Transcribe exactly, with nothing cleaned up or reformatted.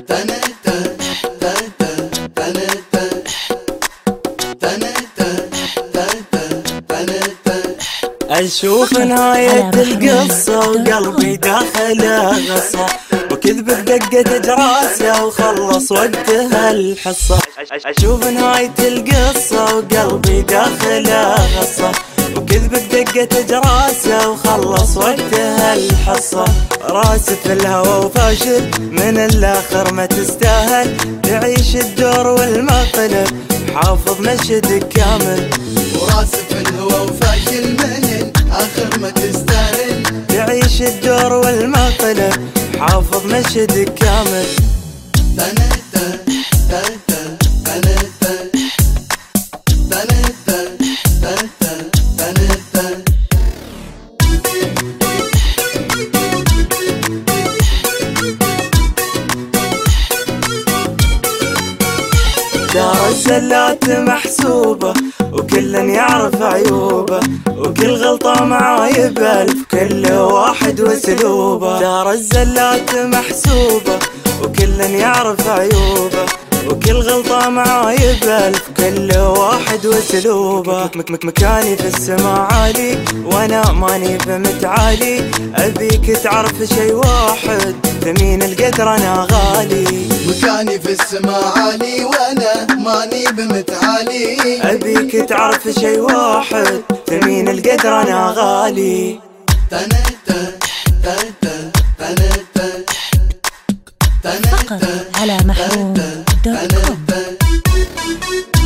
أشوف نهاية القصة وقلبي داخله غصة، وكذب بدقة جراسه وخلص وقتها الحصة. أشوف نهاية القصة وقلبي داخله غصة، وكذب بدقة جراسه وخلص وقتها الحصة. راسي في الهوى وفاشل من الآخر ما تستاهل، تعيش الدور والمقلب حافظ مشهدك كامل. وراسي في الهوى وفاشل من الآخر ما تستاهل، تعيش الدور والمقلب حافظ مشهدك كامل. تنتا تنتا تنتا تنتا تنتا تنتا. دار الزلات محسوبة وكل يعرف عيوبه، وكل غلطة معاي بألف كل واحد واسلوبه. دار الزلات محسوبة وكل يعرف عيوبه، وكل غلطة معاي بألف كل واحد واسلوبه. مك مك مكاني في السما عالي وانا ماني بمتعالي، ابيك تعرف شي واحد ثمين القدر انا غالي. مكاني في السما عالي وانا ماني بمتعالي، ابيك تعرف شي واحد ثمين القدر انا غالي. تنتا تنتا تنتا فقط على محروم دوت كوم.